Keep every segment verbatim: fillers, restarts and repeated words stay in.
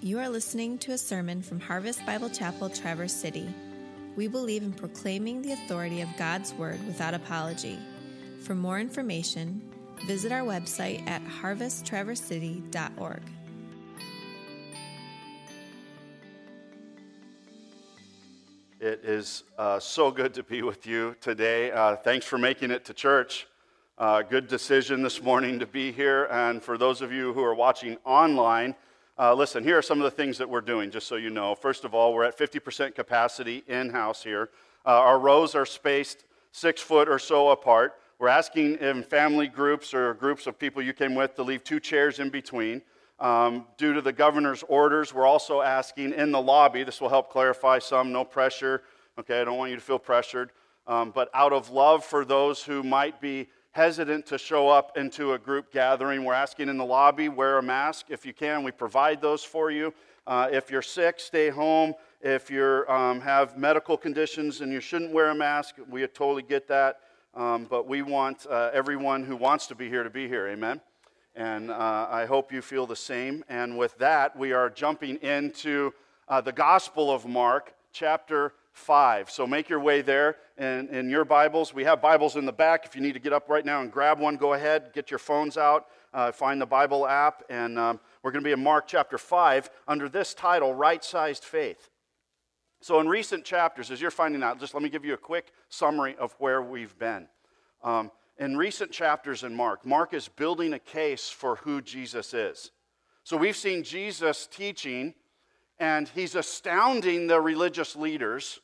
You are listening to a sermon from Harvest Bible Chapel, Traverse City. We believe in proclaiming the authority of God's Word without apology. For more information, visit our website at harvest traverse city dot org. It is uh, so good to be with you today. Uh, thanks for making it to church. Uh, good decision this morning to be here. And for those of you who are watching online, uh, listen, here are some of the things that we're doing, just so you know. First of all, we're at fifty percent capacity in-house here. Uh, our rows are spaced six foot or so apart. We're asking in family groups or groups of people you came with to leave two chairs in between. Um, due to the governor's orders, we're also asking in the lobby, this will help clarify some, no pressure, okay, I don't want you to feel pressured, um, but out of love for those who might be hesitant to show up into a group gathering, we're asking in the lobby, wear a mask if you can. We provide those for you. Uh, if you're sick, stay home. If you um, have medical conditions and you shouldn't wear a mask, we totally get that, um, but we want uh, everyone who wants to be here to be here, amen? And uh, I hope you feel the same. And with that, we are jumping into uh, the Gospel of Mark, chapter five. So make your way there in, in your Bibles. We have Bibles in the back. If you need to get up right now and grab one, go ahead. Get your phones out. Uh, find the Bible app. And um, we're going to be in Mark chapter five under this title, Right-Sized Faith. So in recent chapters, as you're finding out, just let me give you a quick summary of where we've been. Um, In recent chapters in Mark, Mark is building a case for who Jesus is. So we've seen Jesus teaching, and he's astounding the religious leaders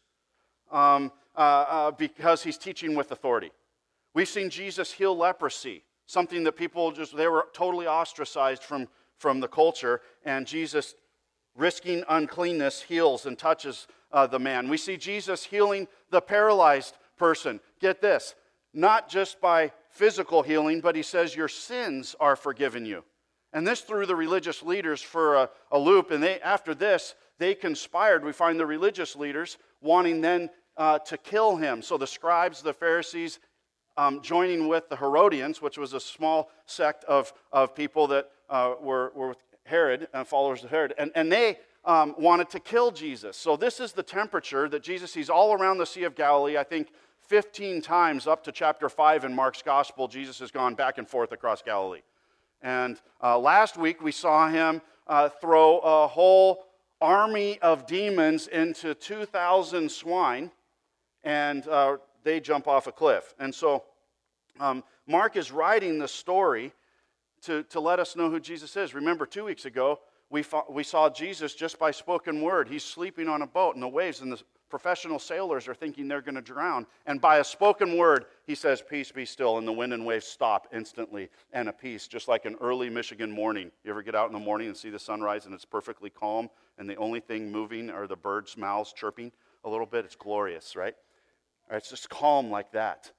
um, uh, uh, because he's teaching with authority. We've seen Jesus heal leprosy, something that people just, they were totally ostracized from, from the culture, and Jesus, risking uncleanness, heals and touches uh, the man. We see Jesus healing the paralyzed person. Get this. Not just by physical healing, but he says your sins are forgiven you. And this threw the religious leaders for a, a loop. And they, after this, they conspired. We find the religious leaders wanting then uh, to kill him. So the scribes, the Pharisees, um, joining with the Herodians, which was a small sect of, of people that uh, were, were with Herod, uh, followers of Herod. And, and they um, wanted to kill Jesus. So this is the temperature that Jesus, he's all around the Sea of Galilee. I think fifteen times up to chapter five in Mark's gospel, Jesus has gone back and forth across Galilee. And uh, last week we saw him uh, throw a whole army of demons into two thousand swine, and uh, they jump off a cliff. And so um, Mark is writing the story to, to let us know who Jesus is. Remember, two weeks ago, we, fo- we saw Jesus just by spoken word. He's sleeping on a boat in the waves, and the professional sailors are thinking they're going to drown. And by a spoken word, he says, peace, be still. And the wind and waves stop instantly. And a peace, just like an early Michigan morning. You ever get out in the morning and see the sunrise and it's perfectly calm and the only thing moving are the birds' mouths chirping a little bit? It's glorious, right? It's just calm like that.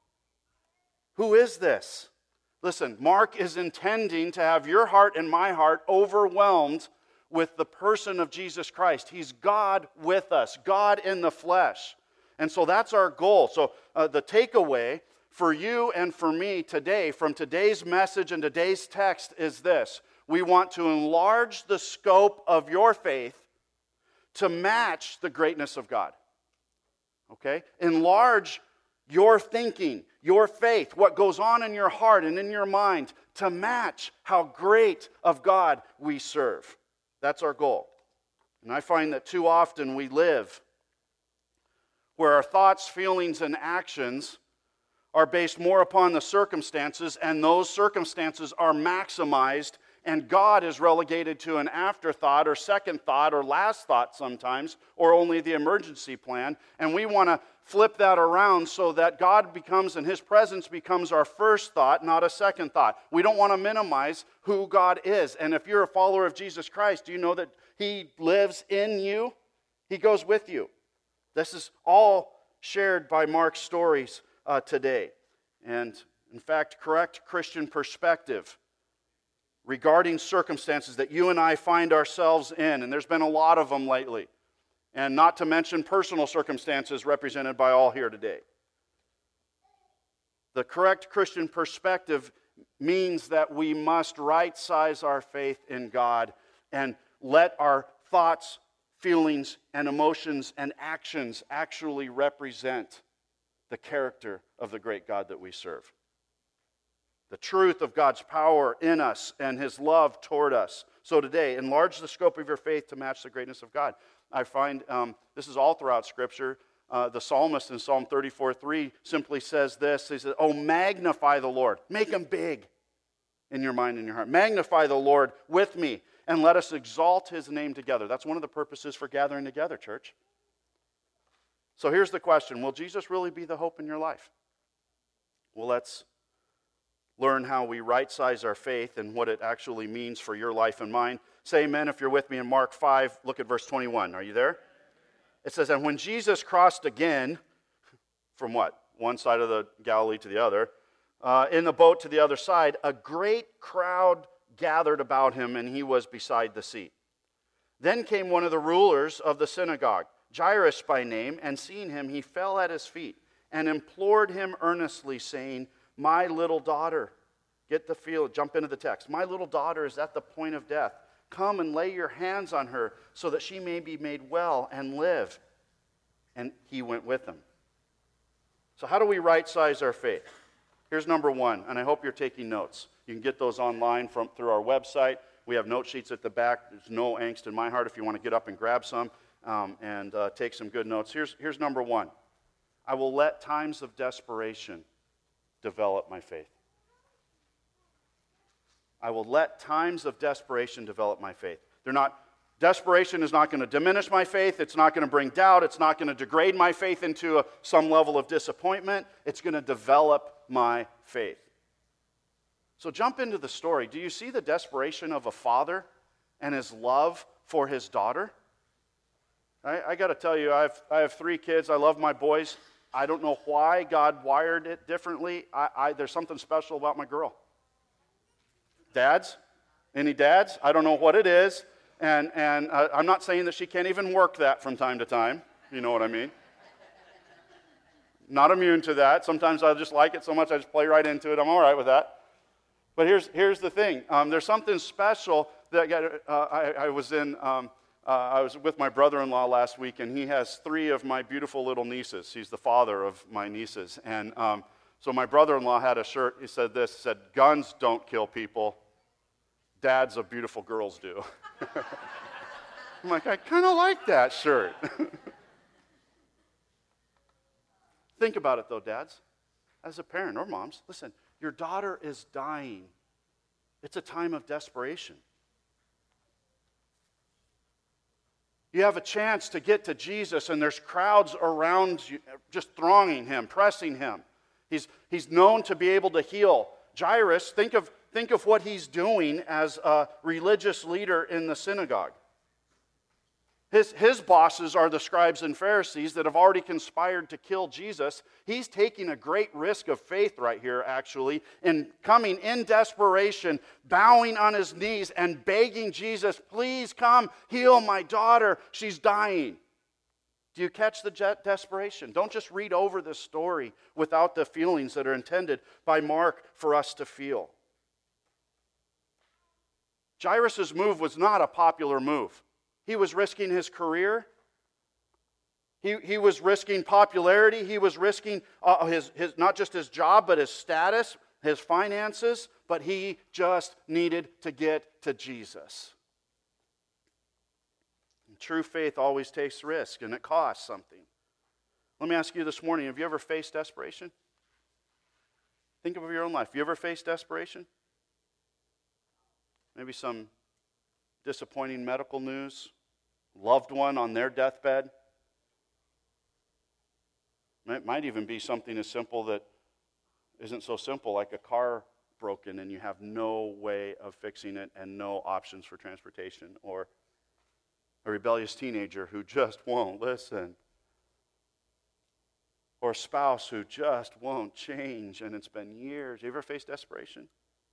Who is this? Listen, Mark is intending to have your heart and my heart overwhelmed with the person of Jesus Christ. He's God with us, God in the flesh. And so that's our goal. So uh, the takeaway for you and for me today from today's message and today's text is this. We want to enlarge the scope of your faith to match the greatness of God. Okay? Enlarge your thinking, your faith, what goes on in your heart and in your mind to match how great of God we serve. That's our goal. And I find that too often we live where our thoughts, feelings, and actions are based more upon the circumstances, and those circumstances are maximized, and God is relegated to an afterthought or second thought or last thought sometimes, or only the emergency plan. And we want to flip that around so that God becomes, and His presence becomes our first thought, not a second thought. We don't want to minimize who God is. And if you're a follower of Jesus Christ, do you know that He lives in you? He goes with you. This is all shared by Mark's stories uh, today. And in fact, correct Christian perspective regarding circumstances that you and I find ourselves in, and there's been a lot of them lately, and not to mention personal circumstances represented by all here today. The correct Christian perspective means that we must right-size our faith in God and let our thoughts, feelings, and emotions and actions actually represent the character of the great God that we serve. The truth of God's power in us and his love toward us. So today, enlarge the scope of your faith to match the greatness of God. I find um, this is all throughout Scripture. Uh, the psalmist in Psalm thirty-four three simply says this. He says, oh, magnify the Lord. Make him big in your mind and your heart. Magnify the Lord with me, and let us exalt his name together. That's one of the purposes for gathering together, church. So here's the question. Will Jesus really be the hope in your life? Well, let's learn how we right-size our faith and what it actually means for your life and mine. Say amen if you're with me in Mark five. Look at verse twenty-one. Are you there? It says, and when Jesus crossed again, from what? One side of the Galilee to the other, uh, in the boat to the other side, a great crowd gathered about him, and he was beside the sea. Then came one of the rulers of the synagogue, Jairus by name, and seeing him, he fell at his feet and implored him earnestly, saying, my little daughter, get the feel, jump into the text. My little daughter is at the point of death. Come and lay your hands on her so that she may be made well and live. And he went with them. So how do we right-size our faith? Here's number one, and I hope you're taking notes. You can get those online from through our website. We have note sheets at the back. There's no angst in my heart if you want to get up and grab some um, and uh, take some good notes. Here's, here's number one. I will let times of desperation develop my faith. I will let times of desperation develop my faith. They're not, desperation is not going to diminish my faith. It's not going to bring doubt. It's not going to degrade my faith into a, some level of disappointment. It's going to develop my faith. So jump into the story. Do you see the desperation of a father and his love for his daughter? I, I got to tell you, I have, I have three kids. I love my boys. I don't know why God wired it differently. I, I, there's something special about my girl. Dads? Any dads? I don't know what it is. And, and uh, I'm not saying that she can't even work that from time to time. You know what I mean? Not immune to that. Sometimes I just like it so much I just play right into it. I'm all right with that. But here's, here's the thing. Um, there's something special that got, uh, I, I was in... Um, Uh, I was with my brother-in-law last week, and he has three of my beautiful little nieces. He's the father of my nieces. And um, so my brother-in-law had a shirt. He said this, he said, guns don't kill people. Dads of beautiful girls do. I'm like, I kind of like that shirt. Think about it, though, dads. As a parent or moms, listen, your daughter is dying. It's a time of desperation. You have a chance to get to Jesus, and there's crowds around you just thronging him, pressing him. He's, he's known to be able to heal. Jairus, think of, think of what he's doing as a religious leader in the synagogue. His, his bosses are the scribes and Pharisees that have already conspired to kill Jesus. He's taking a great risk of faith right here, actually, in coming in desperation, bowing on his knees and begging Jesus, please come heal my daughter. She's dying. Do you catch the desperation? Don't just read over this story without the feelings that are intended by Mark for us to feel. Jairus' move was not a popular move. He was risking his career. He, he was risking popularity. He was risking uh, his, his, not just his job, but his status, his finances. But he just needed to get to Jesus. And true faith always takes risk, and it costs something. Let me ask you this morning, have you ever faced desperation? Think of your own life. Have you ever faced desperation? Maybe some disappointing medical news, loved one on their deathbed. It might even be something as simple that isn't so simple, like a car broken and you have no way of fixing it and no options for transportation, or a rebellious teenager who just won't listen, or a spouse who just won't change and it's been years. You ever faced desperation?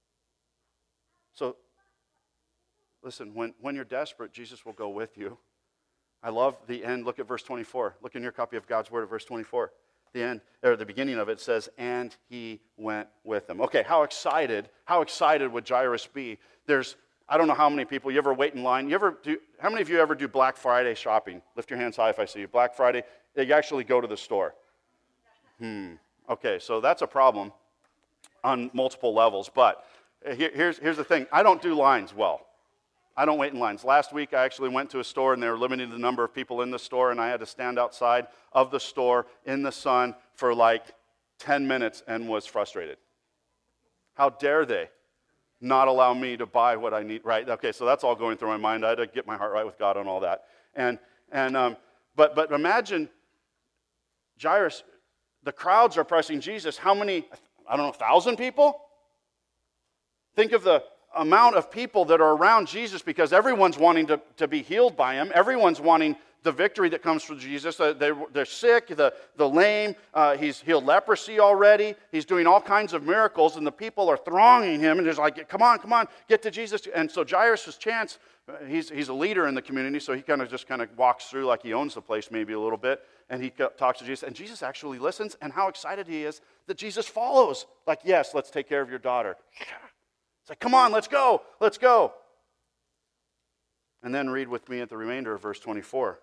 So listen, when, when you're desperate, Jesus will go with you. I love the end. Look at verse twenty-four. Look in your copy of God's Word at verse twenty-four. The end, or the beginning of it says, and he went with them. Okay, how excited, how excited would Jairus be? There's I don't know how many people, you ever wait in line? You ever do, how many of you ever do Black Friday shopping? Lift your hands high if I see you. Black Friday, you actually go to the store. Hmm. Okay, so that's a problem on multiple levels. But here, here's, here's the thing. I don't do lines well. I don't wait in lines. Last week, I actually went to a store, and they were limiting the number of people in the store, and I had to stand outside of the store in the sun for like ten minutes and was frustrated. How dare they not allow me to buy what I need, right? Okay, so that's all going through my mind. I had to get my heart right with God and all that. And and um, but but imagine Jairus, the crowds are pressing Jesus. How many, I don't know, a thousand people? Think of the amount of people that are around Jesus because everyone's wanting to, to be healed by him. Everyone's wanting the victory that comes from Jesus. They're, they're sick, the, the lame. Uh, he's healed leprosy already. He's doing all kinds of miracles, and the people are thronging him, and he's like, come on, come on, get to Jesus. And so Jairus' chance, he's, he's a leader in the community, so he kind of just kind of walks through like he owns the place maybe a little bit, and he talks to Jesus, and Jesus actually listens, and how excited he is that Jesus follows. Like, yes, let's take care of your daughter. It's like, come on, let's go, let's go. And then read with me at the remainder of verse twenty-four.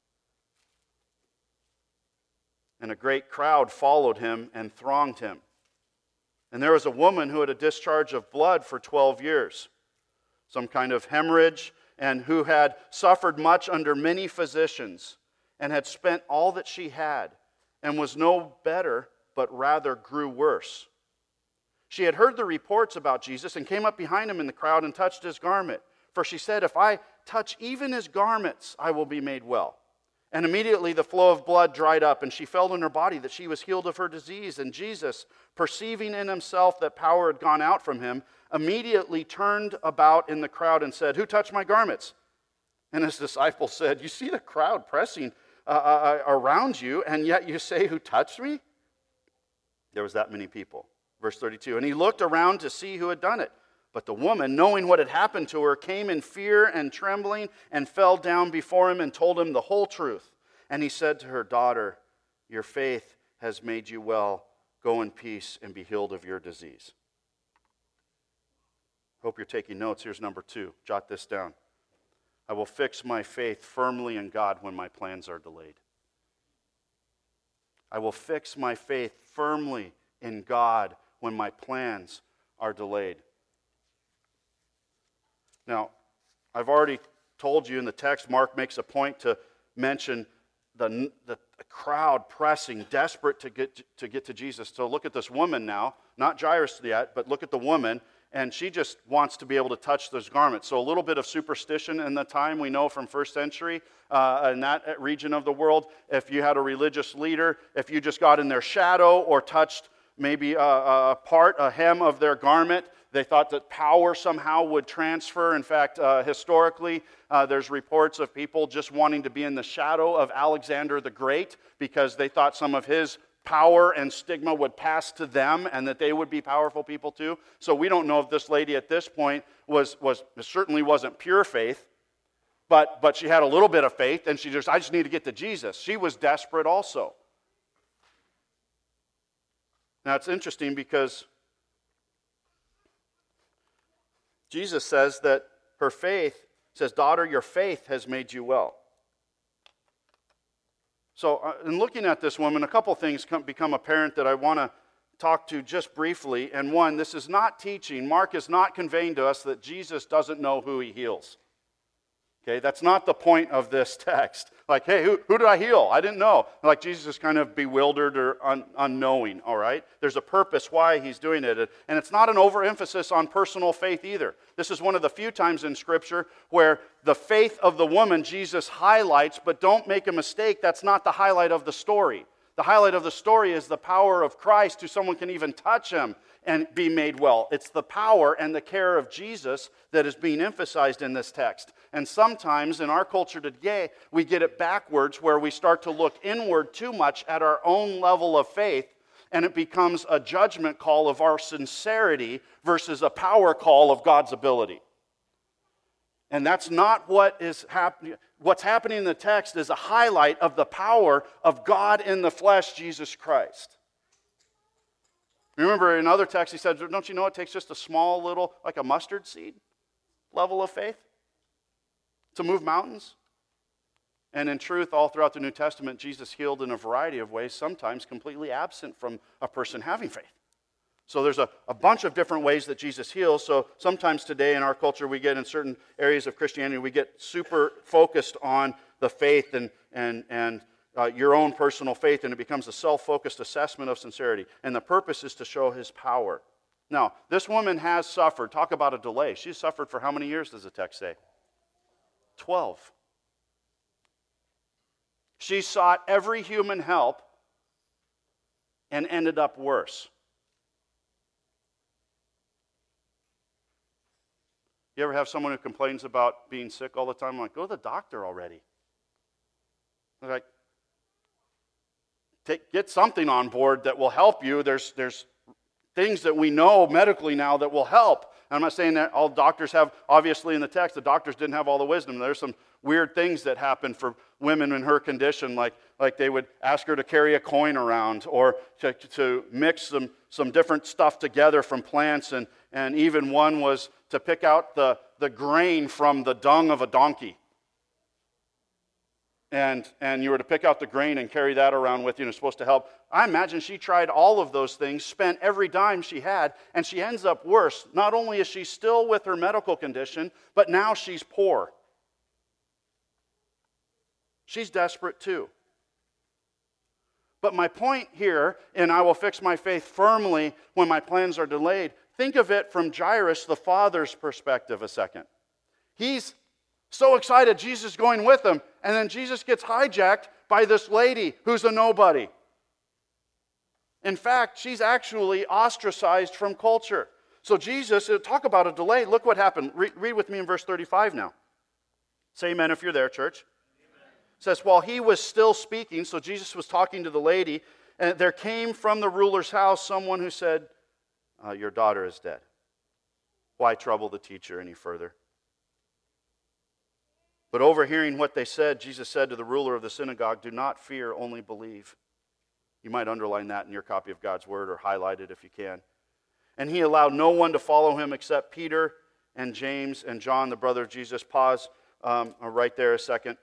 And a great crowd followed him and thronged him. And there was a woman who had a discharge of blood for twelve years, some kind of hemorrhage, and who had suffered much under many physicians, and had spent all that she had, and was no better, but rather grew worse. She had heard the reports about Jesus, and came up behind him in the crowd and touched his garment. For she said, if I touch even his garments, I will be made well. And immediately the flow of blood dried up, and she felt in her body that she was healed of her disease. And Jesus, perceiving in himself that power had gone out from him, immediately turned about in the crowd and said, who touched my garments? And his disciples said, you see the crowd pressing uh, uh, around you, and yet you say, who touched me? There was that many people. Verse thirty-two, and he looked around to see who had done it. But the woman, knowing what had happened to her, came in fear and trembling and fell down before him and told him the whole truth. And he said to her, daughter, your faith has made you well. Go in peace and be healed of your disease. Hope you're taking notes. Here's number two. Jot this down. I will fix my faith firmly in God when my plans are delayed. I will fix my faith firmly in God when my plans are delayed. Now, I've already told you in the text, Mark makes a point to mention the, the crowd pressing, desperate to get to, to get to Jesus. So look at this woman now, not Jairus yet, but look at the woman, and she just wants to be able to touch those garments. So a little bit of superstition in the time, we know from first century, uh, in that region of the world, if you had a religious leader, if you just got in their shadow or touched maybe a, a part, a hem of their garment, they thought that power somehow would transfer. In fact, uh, historically, uh, there's reports of people just wanting to be in the shadow of Alexander the Great because they thought some of his power and stigma would pass to them and that they would be powerful people too. So we don't know if this lady at this point was, was certainly wasn't pure faith, but, but she had a little bit of faith, and she just, I just need to get to Jesus. She was desperate also. Now it's interesting because Jesus says that her faith, says, daughter, your faith has made you well. So uh, in looking at this woman, a couple things come, become apparent that I want to talk to just briefly. And one, this is not teaching. Mark is not conveying to us that Jesus doesn't know who he heals. Okay, that's not the point of this text. Like, hey, who, who did I heal? I didn't know. Like Jesus is kind of bewildered or un, unknowing, all right? There's a purpose why he's doing it. And it's not an overemphasis on personal faith either. This is one of the few times in Scripture where the faith of the woman Jesus highlights, but don't make a mistake, that's not the highlight of the story. The highlight of the story is the power of Christ, who someone can even touch him and be made well. It's the power and the care of Jesus that is being emphasized in this text. And sometimes in our culture today, we get it backwards where we start to look inward too much at our own level of faith, and it becomes a judgment call of our sincerity versus a power call of God's ability. And that's not what is happening. What's happening in the text is a highlight of the power of God in the flesh, Jesus Christ. Remember in other texts he said, don't you know it takes just a small little, like a mustard seed? level of faith to move mountains. And in truth, all throughout the New Testament, Jesus healed in a variety of ways, sometimes completely absent from a person having faith. So there's a, a bunch of different ways that Jesus heals. So sometimes today in our culture, we get in certain areas of Christianity, we get super focused on the faith and, and, and uh, your own personal faith, and it becomes a self-focused assessment of sincerity. And the purpose is to show his power. Now, this woman has suffered. Talk about a delay. She's suffered for how many years, does the text say? Twelve. She sought every human help and ended up worse. You ever have someone who complains about being sick all the time? I'm like, go to the doctor already. They're like, take, get something on board that will help you. There's, there's things that we know medically now that will help. And I'm not saying that all doctors have, obviously in the text, the doctors didn't have all the wisdom. There's some weird things that happen for women in her condition, like, like they would ask her to carry a coin around or to, to mix some, some different stuff together from plants. And, and even one was to pick out the, the grain from the dung of a donkey. And, and you were to pick out the grain and carry that around with you, and it's supposed to help. I imagine she tried all of those things, spent every dime she had, and she ends up worse. Not only is she still with her medical condition, but now she's poor. She's desperate too. But my point here, and I will fix my faith firmly when my plans are delayed, think of it from Jairus, the father's perspective a second. He's so excited Jesus is going with him, and then Jesus gets hijacked by this lady who's a nobody. In fact, she's actually ostracized from culture. So Jesus, talk about a delay. Look what happened. Read, read with me in verse thirty-five now. Say amen if you're there, church. Amen. It says, while he was still speaking, so Jesus was talking to the lady, and there came from the ruler's house someone who said, uh, your daughter is dead. Why trouble the teacher any further? But overhearing what they said, Jesus said to the ruler of the synagogue, do not fear, only believe. You might underline that in your copy of God's Word or highlight it if you can. And he allowed no one to follow him except Peter and James and John, the brother of Jesus. Pause um, right there a second.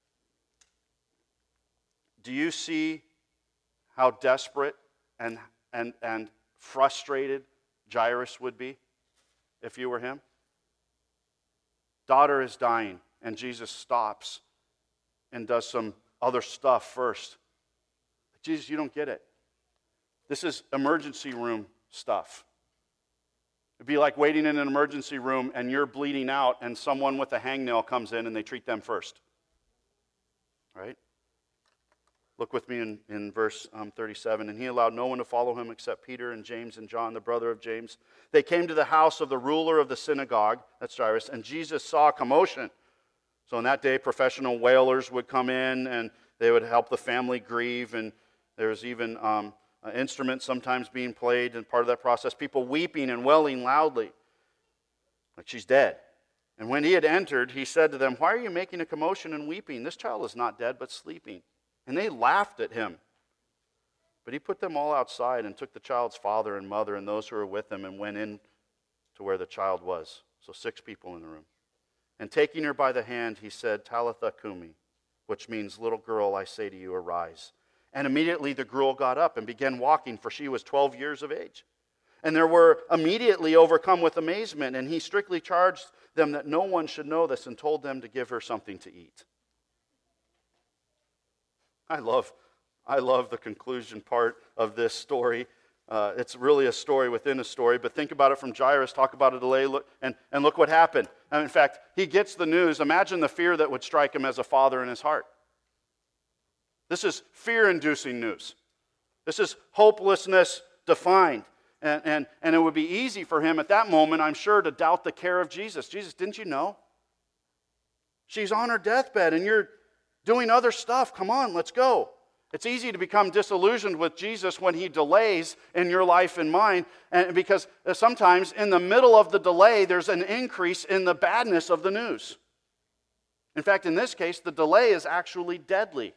Do you see how desperate and, and, and frustrated Jairus would be if you were him? Daughter is dying. And Jesus stops and does some other stuff first. Jesus, you don't get it. This is emergency room stuff. It'd be like waiting in an emergency room and you're bleeding out and someone with a hangnail comes in and they treat them first. Right? Look with me in, in verse um, thirty-seven. And he allowed no one to follow him except Peter and James and John, the brother of James. They came to the house of the ruler of the synagogue, that's Jairus, and Jesus saw a commotion. So in that day, professional wailers would come in and they would help the family grieve. And there's even um, instruments sometimes being played and part of that process. People weeping and wailing loudly, like she's dead. And when he had entered, he said to them, why are you making a commotion and weeping? This child is not dead, but sleeping. And they laughed at him. But he put them all outside and took the child's father and mother and those who were with him and went in to where the child was. So six people in the room. And taking her by the hand, he said, Talitha cumi, which means, little girl, I say to you, arise. And immediately the girl got up and began walking, for she was twelve years of age. And they were immediately overcome with amazement, and he strictly charged them that no one should know this and told them to give her something to eat. I love, I love the conclusion part of this story. Uh, it's really a story within a story, but think about it from Jairus, talk about a delay, look, and, and look what happened. And in fact, he gets the news. Imagine the fear that would strike him as a father in his heart. This is fear-inducing news. This is hopelessness defined. And, and, and it would be easy for him at that moment, I'm sure, to doubt the care of Jesus. Jesus, didn't you know? She's on her deathbed and you're doing other stuff. Come on, let's go. It's easy to become disillusioned with Jesus when he delays in your life and mine, and because sometimes in the middle of the delay, there's an increase in the badness of the news. In fact, in this case, the delay is actually deadly.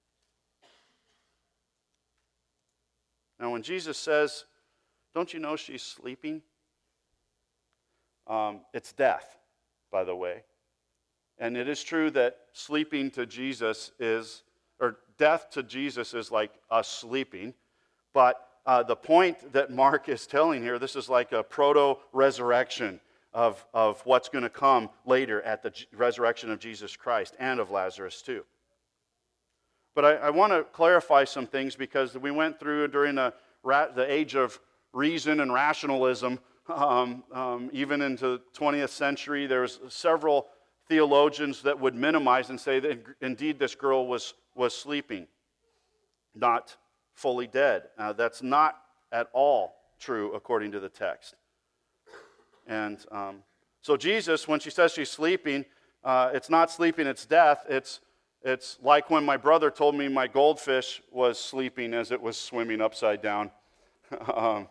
Now, when Jesus says, don't you know she's sleeping? Um, it's death. by the way. And it is true that sleeping to Jesus is, or death to Jesus is like us sleeping. But uh, the point that Mark is telling here, this is like a proto-resurrection of, of what's going to come later at the resurrection of Jesus Christ and of Lazarus too. But I, I want to clarify some things because we went through during the, the age of reason and rationalism, um, um, even into the twentieth century, there was several theologians that would minimize and say that indeed this girl was, was sleeping, not fully dead. Uh, that's not at all true according to the text. And um, so Jesus, when she says she's sleeping, uh, it's not sleeping, it's death. It's, it's like when my brother told me my goldfish was sleeping as it was swimming upside down. um,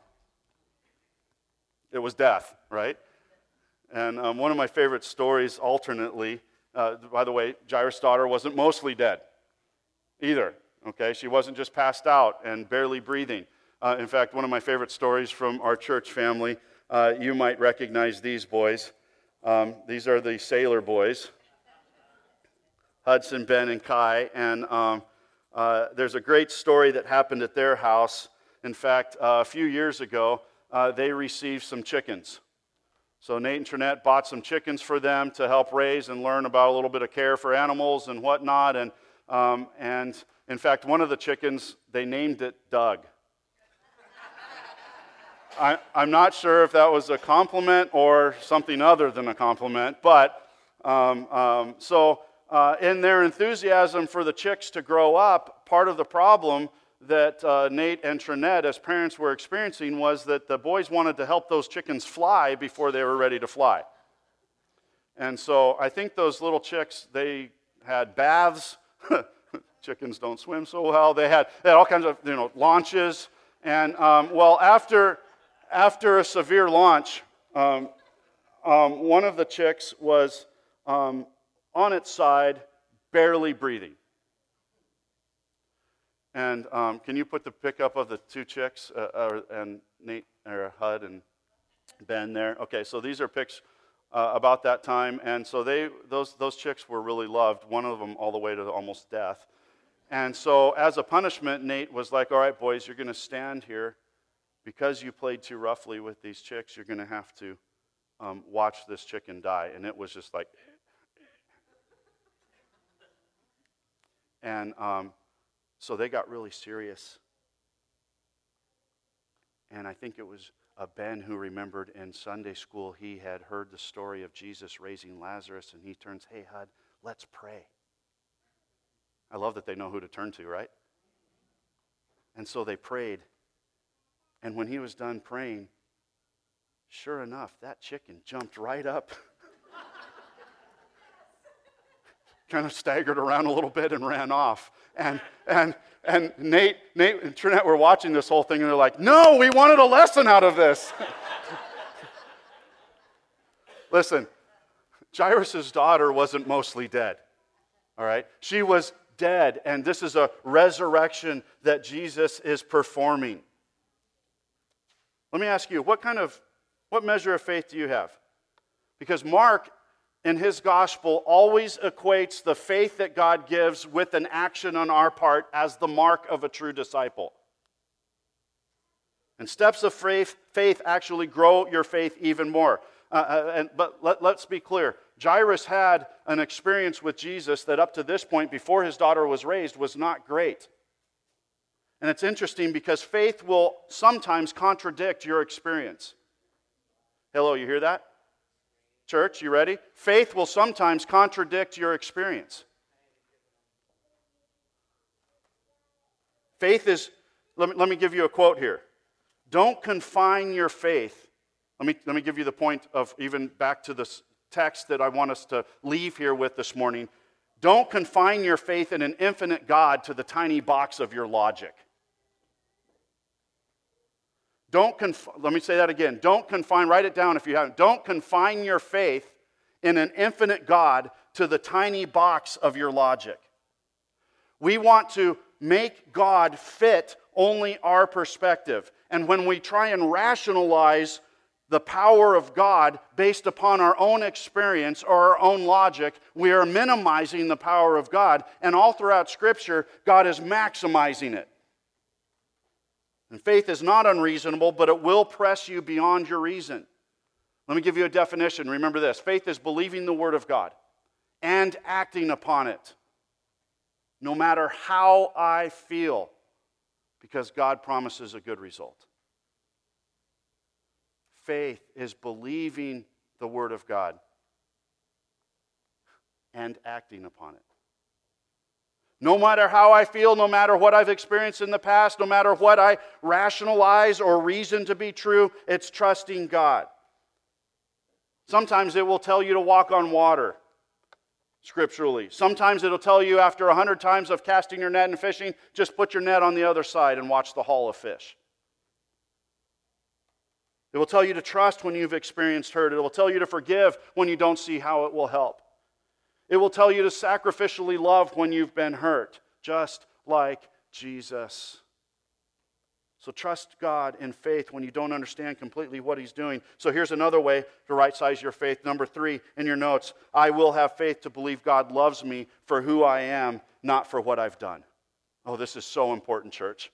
it was death, right? And um, one of my favorite stories, alternately, uh, by the way, Jairus' daughter wasn't mostly dead either, okay? She wasn't just passed out and barely breathing. Uh, in fact, one of my favorite stories from our church family, uh, you might recognize these boys. Um, these are the Sailor boys, Hudson, Ben, and Kai. And um, uh, there's a great story that happened at their house. In fact, uh, a few years ago, uh, they received some chickens. So Nate and Trinette bought some chickens for them to help raise and learn about a little bit of care for animals and whatnot. And, um, and in fact, one of the chickens, they named it Doug. I, I'm not sure if that was a compliment or something other than a compliment, but um, um, so uh, in their enthusiasm for the chicks to grow up, part of the problem that uh, Nate and Trinette as parents were experiencing was that the boys wanted to help those chickens fly before they were ready to fly. And so I think those little chicks, they had baths. Chickens don't swim so well. They had, they had all kinds of, you know, launches. And, um, well, after... After a severe launch, um, um, one of the chicks was um, on its side, barely breathing. And um, can you put the pickup of the two chicks, uh, uh, and Nate, or Hud and Ben there? Okay, so these are pics uh, about that time, and so they those those chicks were really loved. One of them all the way to almost death. And so, as a punishment, Nate was like, "All right, boys, you're going to stand here." Because you played too roughly with these chicks, you're going to have to um, watch this chicken die. And it was just like... And um, so they got really serious. And I think it was uh, Ben who remembered in Sunday school he had heard the story of Jesus raising Lazarus, and he turns, "Hey, Hud, let's pray." I love that they know who to turn to, right? And so they prayed. And when he was done praying, sure enough, that chicken jumped right up, kind of staggered around a little bit and ran off. And and and Nate, Nate and Trinette were watching this whole thing, and they're like, "No, we wanted a lesson out of this." Listen, Jairus' daughter wasn't mostly dead, all right? She was dead, and this is a resurrection that Jesus is performing. Let me ask you, what kind of, what measure of faith do you have? Because Mark, in his gospel, always equates the faith that God gives with an action on our part as the mark of a true disciple. And steps of faith, faith actually grow your faith even more. Uh, and, but let, let's be clear. Jairus had an experience with Jesus that up to this point, before his daughter was raised, was not great. And it's interesting because faith will sometimes contradict your experience. Hello, you hear that? Church, you ready? Faith will sometimes contradict your experience. Faith is, let me, let me give you a quote here. Don't confine your faith. Let me, let me give you the point of even back to this text that I want us to leave here with this morning. Don't confine your faith in an infinite God to the tiny box of your logic. Don't conf- let me say that again. Don't confine, write it down if you haven't. Don't confine your faith in an infinite God to the tiny box of your logic. We want to make God fit only our perspective. And when we try and rationalize the power of God based upon our own experience or our own logic, we are minimizing the power of God. And all throughout Scripture, God is maximizing it. And faith is not unreasonable, but it will press you beyond your reason. Let me give you a definition. Remember this. Faith is believing the Word of God and acting upon it, no matter how I feel, because God promises a good result. Faith is believing the Word of God and acting upon it. No matter how I feel, no matter what I've experienced in the past, no matter what I rationalize or reason to be true, it's trusting God. Sometimes it will tell you to walk on water, scripturally. Sometimes it'll tell you after a hundred times of casting your net and fishing, just put your net on the other side and watch the haul of fish. It will tell you to trust when you've experienced hurt. It will tell you to forgive when you don't see how it will help. It will tell you to sacrificially love when you've been hurt, just like Jesus. So trust God in faith when you don't understand completely what He's doing. So here's another way to right-size your faith. Number three in your notes, I will have faith to believe God loves me for who I am, not for what I've done. Oh, this is so important, church.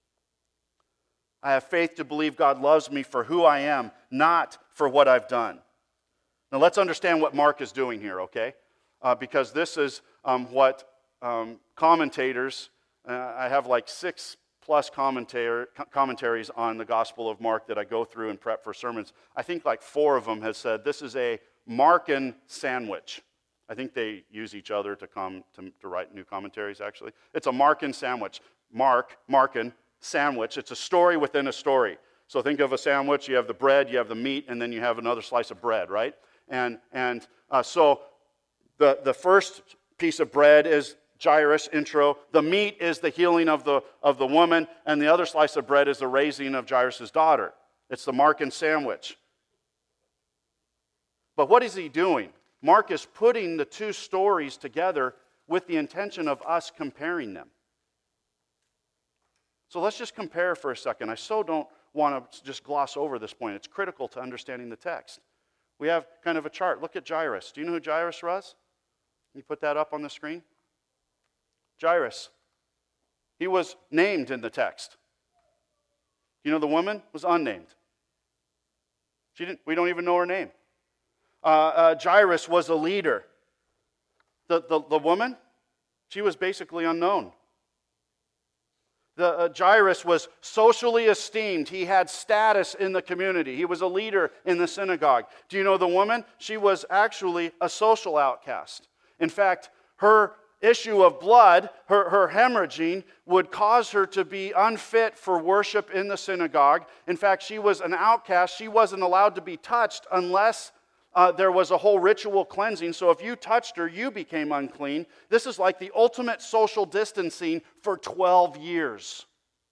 I have faith to believe God loves me for who I am, not for what I've done. Now let's understand what Mark is doing here, okay? Uh, because this is um, what um, commentators, uh, I have like six plus commentar- commentaries on the Gospel of Mark that I go through and prep for sermons. I think like four of them have said this is a Markan sandwich. I think they use each other to come to, to write new commentaries, actually. It's a Markan sandwich. Mark, Markan, sandwich. It's a story within a story. So think of a sandwich. You have the bread, you have the meat, and then you have another slice of bread, right? And, and uh, so the, the first piece of bread is Jairus' intro. The meat is the healing of the, of the woman, and the other slice of bread is the raising of Jairus' daughter. It's the Markan sandwich. But what is he doing? Mark is putting the two stories together with the intention of us comparing them. So let's just compare for a second. I so don't want to just gloss over this point. It's critical to understanding the text. We have kind of a chart. Look at Jairus. Do you know who Jairus was? Can you put that up on the screen? Jairus. He was named in the text. You know, the woman was unnamed. She didn't. We don't even know her name. Uh, uh, Jairus was a leader. The, the, the woman, she was basically unknown. The, uh, Jairus was socially esteemed. He had status in the community. He was a leader in the synagogue. Do you know the woman? She was actually a social outcast. In fact, her issue of blood, her, her hemorrhaging, would cause her to be unfit for worship in the synagogue. In fact, she was an outcast. She wasn't allowed to be touched unless uh, there was a whole ritual cleansing. So if you touched her, you became unclean. This is like the ultimate social distancing for twelve years.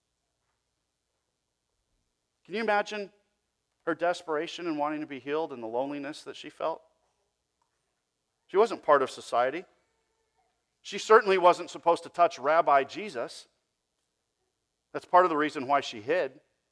Can you imagine her desperation and wanting to be healed and the loneliness that she felt? She wasn't part of society. She certainly wasn't supposed to touch Rabbi Jesus. That's part of the reason why she hid.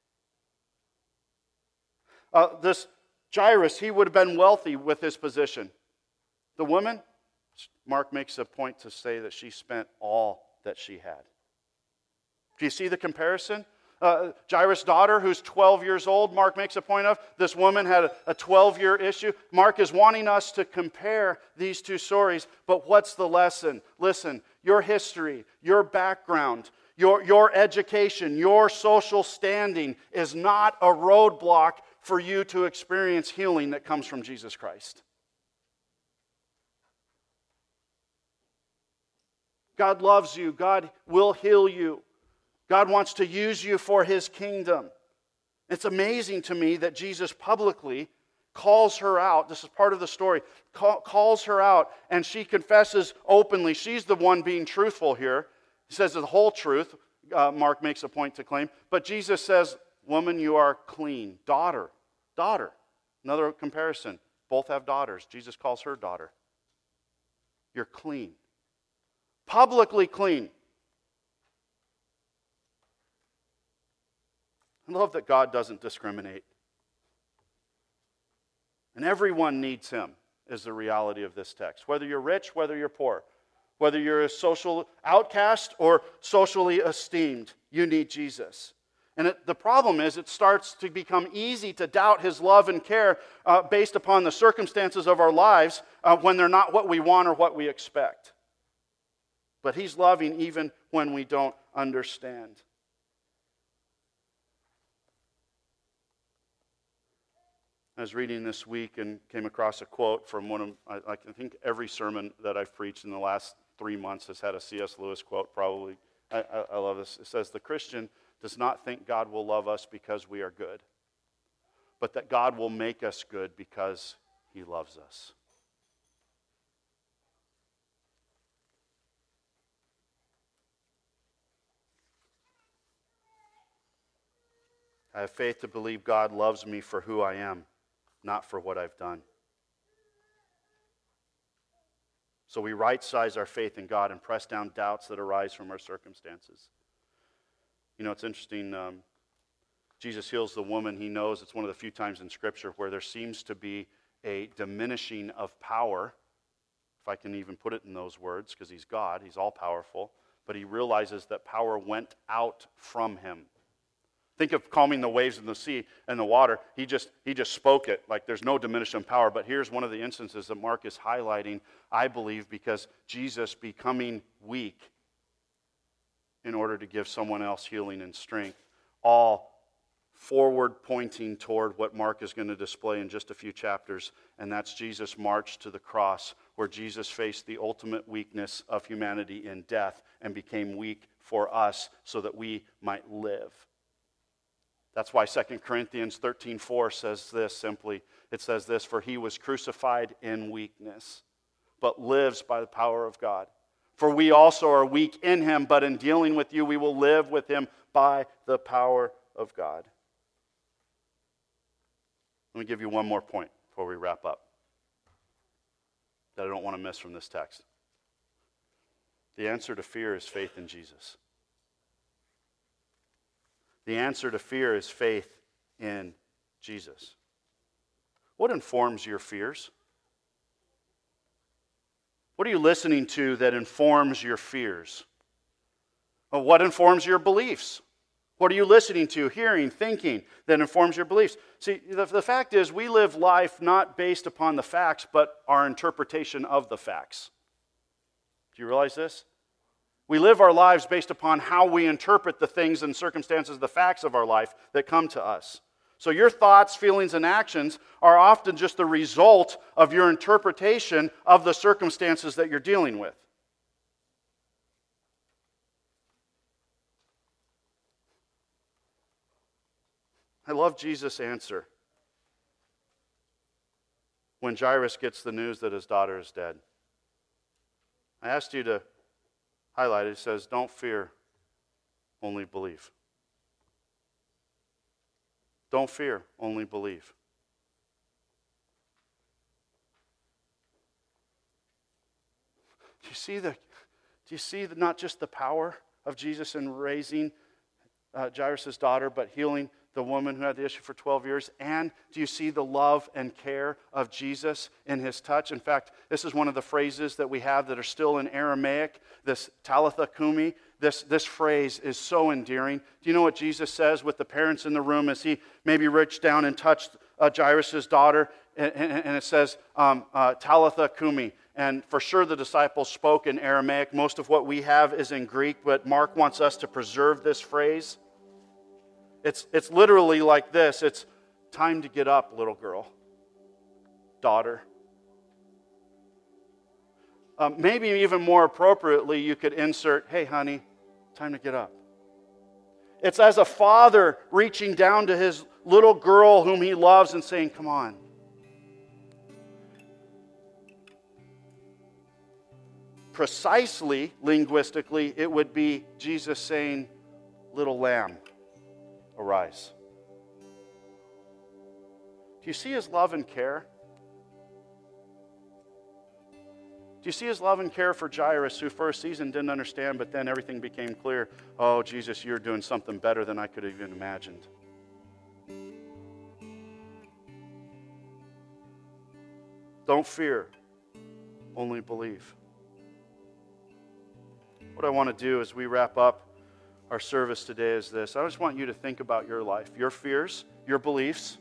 Uh, this Jairus, he would have been wealthy with his position. The woman, Mark makes a point to say that she spent all that she had. Do you see the comparison? Uh, Jairus' daughter, who's twelve years old, Mark makes a point of. This woman had a twelve-year issue. Mark is wanting us to compare these two stories, but what's the lesson? Listen, your history, your background, your, your education, your social standing is not a roadblock for you to experience healing that comes from Jesus Christ. God loves you. God will heal you. God wants to use you for His kingdom. It's amazing to me that Jesus publicly calls her out. This is part of the story. Call, calls her out, and she confesses openly. She's the one being truthful here. He says the whole truth. Uh, Mark makes a point to claim. But Jesus says, woman, you are clean. Daughter. Daughter. Another comparison. Both have daughters. Jesus calls her daughter. You're clean. Publicly clean. I love that God doesn't discriminate. And everyone needs him, is the reality of this text. Whether you're rich, whether you're poor, whether you're a social outcast or socially esteemed, you need Jesus. And it, the problem is it starts to become easy to doubt his love and care uh, based upon the circumstances of our lives uh, when they're not what we want or what we expect. But he's loving even when we don't understand. I was reading this week and came across a quote from one of, I, I think every sermon that I've preached in the last three months has had a C S Lewis quote, probably. I, I, I love this. It says, "The Christian does not think God will love us because we are good, but that God will make us good because he loves us." I have faith to believe God loves me for who I am, not for what I've done. So we right-size our faith in God and press down doubts that arise from our circumstances. You know, it's interesting. Um, Jesus heals the woman. He knows it's one of the few times in Scripture where there seems to be a diminishing of power, if I can even put it in those words, because he's God, he's all-powerful. But he realizes that power went out from him. Think of calming the waves in the sea and the water. He just, he just spoke it, like there's no diminishing power. But here's one of the instances that Mark is highlighting, I believe, because Jesus becoming weak in order to give someone else healing and strength. All forward pointing toward what Mark is going to display in just a few chapters, and that's Jesus' march to the cross, where Jesus faced the ultimate weakness of humanity in death and became weak for us so that we might live. That's why Second Corinthians thirteen four says this simply. It says this, "For he was crucified in weakness, but lives by the power of God. For we also are weak in him, but in dealing with you, we will live with him by the power of God." Let me give you one more point before we wrap up that I don't want to miss from this text. The answer to fear is faith in Jesus. The answer to fear is faith in Jesus. What informs your fears? What are you listening to that informs your fears? Well, what informs your beliefs? What are you listening to, hearing, thinking that informs your beliefs? See, the, the fact is we live life not based upon the facts, but our interpretation of the facts. Do you realize this? We live our lives based upon how we interpret the things and circumstances, the facts of our life that come to us. So your thoughts, feelings, and actions are often just the result of your interpretation of the circumstances that you're dealing with. I love Jesus' answer when Jairus gets the news that his daughter is dead. I asked you to highlight it. It says, "Don't fear, only believe." Don't fear, only believe. Do you see the? Do you see the, not just the power of Jesus in raising uh, Jairus' daughter, but healing the woman who had the issue for twelve years? And do you see the love and care of Jesus in his touch? In fact, this is one of the phrases that we have that are still in Aramaic, this Talitha Kumi. This, this phrase is so endearing. Do you know what Jesus says with the parents in the room as he maybe reached down and touched uh, Jairus' daughter? And, and, and it says, um, uh, Talitha Kumi. And for sure the disciples spoke in Aramaic. Most of what we have is in Greek, but Mark wants us to preserve this phrase. It's, it's literally like this. It's time to get up, little girl, daughter. Um, maybe even more appropriately, you could insert, "Hey, honey, time to get up." It's as a father reaching down to his little girl whom he loves and saying, "Come on." Precisely, linguistically, it would be Jesus saying, "Little lamb, arise." Do you see his love and care? Do you see his love and care for Jairus, who for a season didn't understand, but then everything became clear? "Oh, Jesus, you're doing something better than I could have even imagined." Don't fear, only believe. What I want to do as we wrap up our service today is this. I just want you to think about your life, your fears, your beliefs.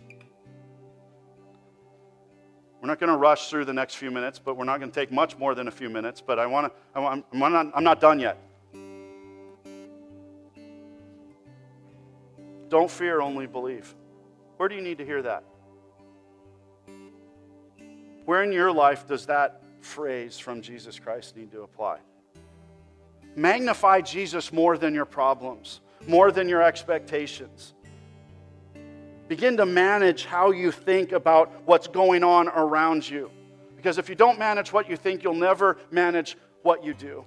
We're not going to rush through the next few minutes, but we're not going to take much more than a few minutes. But I want to, I want, I'm, not, I'm not done yet. Don't fear, only believe. Where do you need to hear that? Where in your life does that phrase from Jesus Christ need to apply? Magnify Jesus more than your problems, more than your expectations. Begin to manage how you think about what's going on around you. Because if you don't manage what you think, you'll never manage what you do.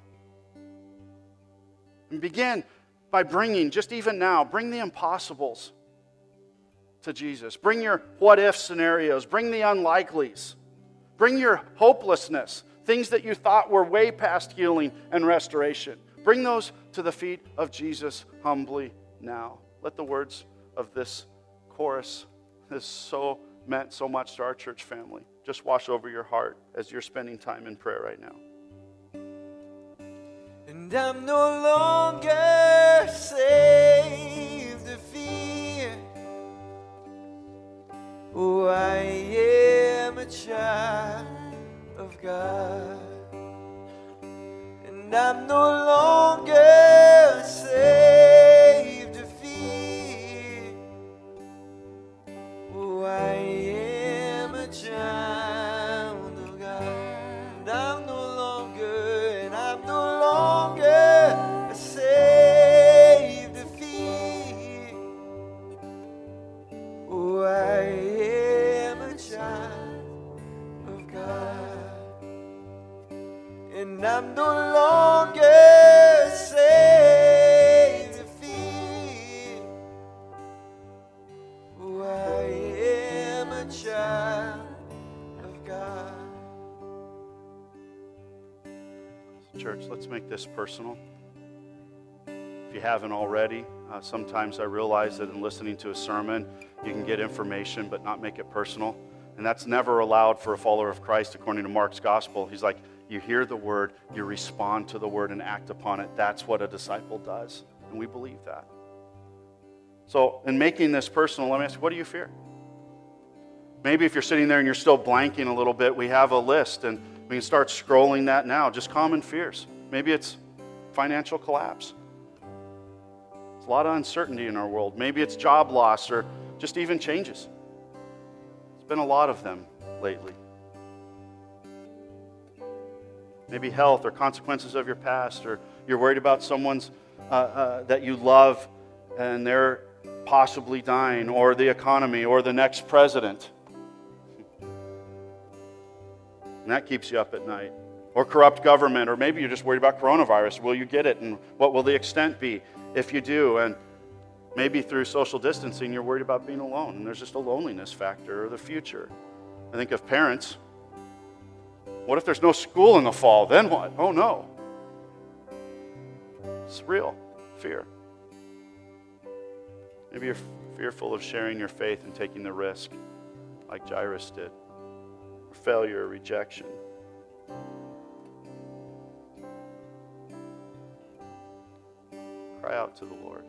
And begin by bringing, just even now, bring the impossibles to Jesus. Bring your what-if scenarios. Bring the unlikelies. Bring your hopelessness, things that you thought were way past healing and restoration. Bring those to the feet of Jesus humbly now. Let the words of this chorus has so meant so much to our church family just wash over your heart as you're spending time in prayer right now. And I'm no longer saved to fear. Oh, I am a child of God. And I'm no longer saved to fear. Oh, I am a child of God. And I'm no longer, and I'm no longer saved to fear. Oh, I am a child of God. And I'm no longer saved to fear. Oh, I am a child of God. Church, let's make this personal. If you haven't already, uh, sometimes I realize that in listening to a sermon, you can get information but not make it personal. And that's never allowed for a follower of Christ according to Mark's gospel. He's like, you hear the word, you respond to the word and act upon it. That's what a disciple does. And we believe that. So in making this personal, let me ask you, what do you fear? Maybe if you're sitting there and you're still blanking a little bit, we have a list and we can start scrolling that now. Just common fears. Maybe it's financial collapse. There's a lot of uncertainty in our world. Maybe it's job loss or just even changes. There's been a lot of them lately. Maybe health or consequences of your past, or you're worried about someone's uh, uh, that you love and they're possibly dying, or the economy, or the next president. And that keeps you up at night. Or corrupt government, or maybe you're just worried about coronavirus. Will you get it, and what will the extent be if you do? And maybe through social distancing, you're worried about being alone, and there's just a loneliness factor, or the future. I think of parents. What if there's no school in the fall? Then what? Oh no. It's real fear. Maybe you're fearful of sharing your faith and taking the risk, like Jairus did. Or failure or rejection. Cry out to the Lord.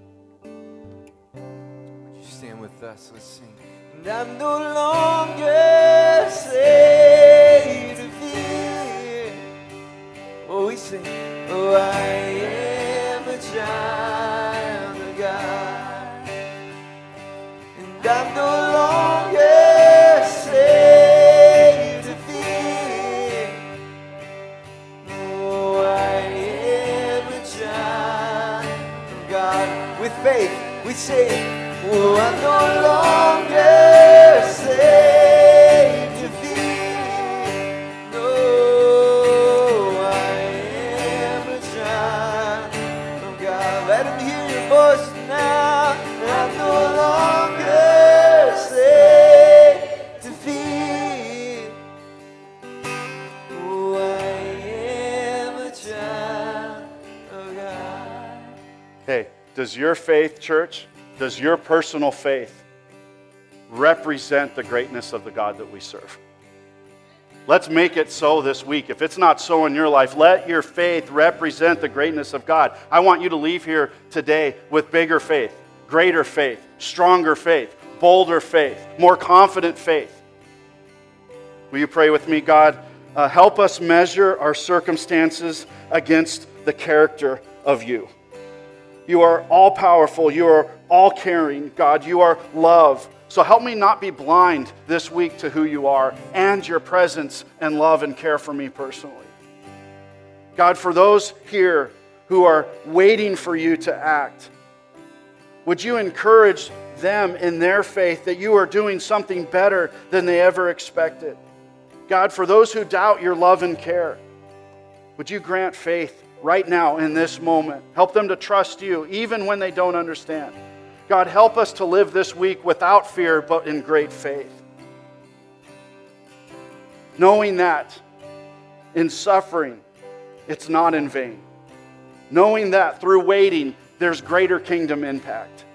Would you stand with us? Let's sing. And I'm no longer saved to fear. Oh, we sing. Oh, I am a child of God. And I'm no longer saved to fear. Oh, I am a child of God. With faith, we say, oh, I'm no longer saved to fear. No, I am a child of God. Let him hear your voice now. I'm no longer saved to fear. Oh, I am a child of God. Hey, does your faith, church, does your personal faith represent the greatness of the God that we serve? Let's make it so this week. If it's not so in your life, let your faith represent the greatness of God. I want you to leave here today with bigger faith, greater faith, stronger faith, bolder faith, more confident faith. Will you pray with me? God, uh, help us measure our circumstances against the character of you. You are all-powerful. You are all-caring. God, you are love. So help me not be blind this week to who you are and your presence and love and care for me personally. God, for those here who are waiting for you to act, would you encourage them in their faith that you are doing something better than they ever expected? God, for those who doubt your love and care, would you grant faith right now in this moment? Help them to trust you even when they don't understand. God, help us to live this week without fear but in great faith. Knowing that in suffering, it's not in vain. Knowing that through waiting, there's greater kingdom impact.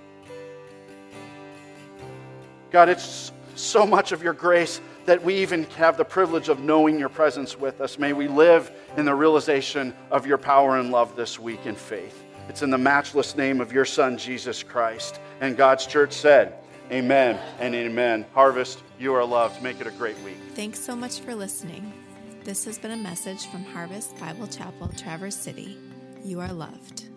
God, it's so much of your grace that we even have the privilege of knowing your presence with us. May we live in the realization of your power and love this week in faith. It's in the matchless name of your Son, Jesus Christ. And God's church said, amen and amen. Harvest, you are loved. Make it a great week. Thanks so much for listening. This has been a message from Harvest Bible Chapel, Traverse City. You are loved.